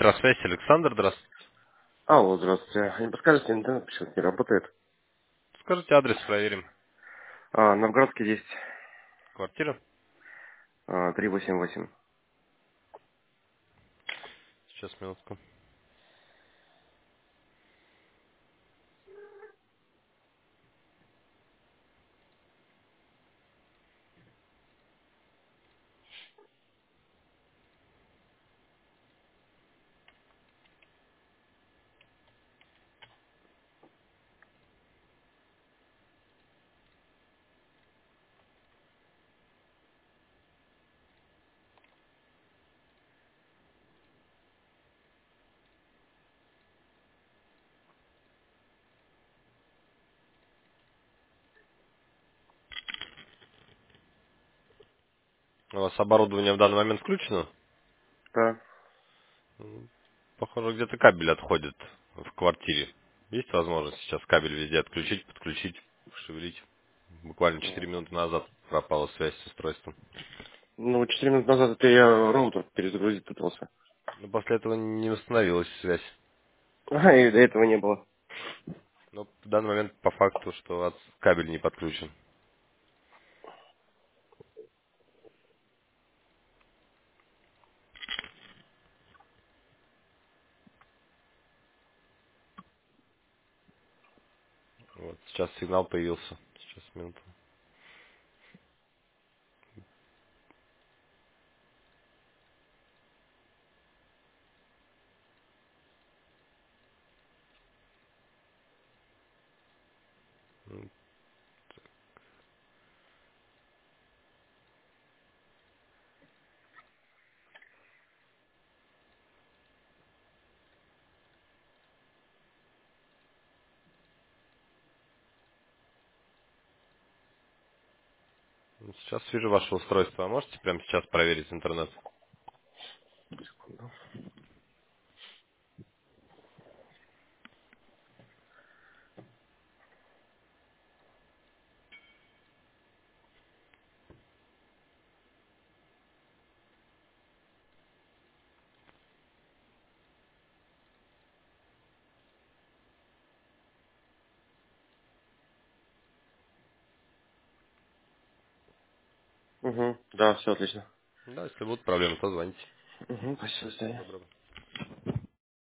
Электросвязь, Александр, здравствуйте. Алло, здравствуйте. Не подскажете, интернет почему-то не работает. Скажите адрес, проверим. Новгородский 10, Квартира. 388. Сейчас, минутку. У вас оборудование в данный момент включено? Да. Похоже, где-то кабель отходит в квартире. Есть возможность сейчас кабель везде отключить, подключить, шевелить? Буквально 4 минуты назад пропала связь с устройством. Ну, 4 минуты назад это я роутер перезагрузить пытался. Но после этого не установилась связь. Ага, и до этого не было. Но в данный момент по факту, что кабель не подключен. Вот, сейчас сигнал появился. Сейчас, минуту. Сейчас вижу ваше устройство. А можете прямо сейчас проверить интернет? Угу. Да, все отлично. Да, если будут проблемы, то звоните. Угу, спасибо, до свидания. Доброго.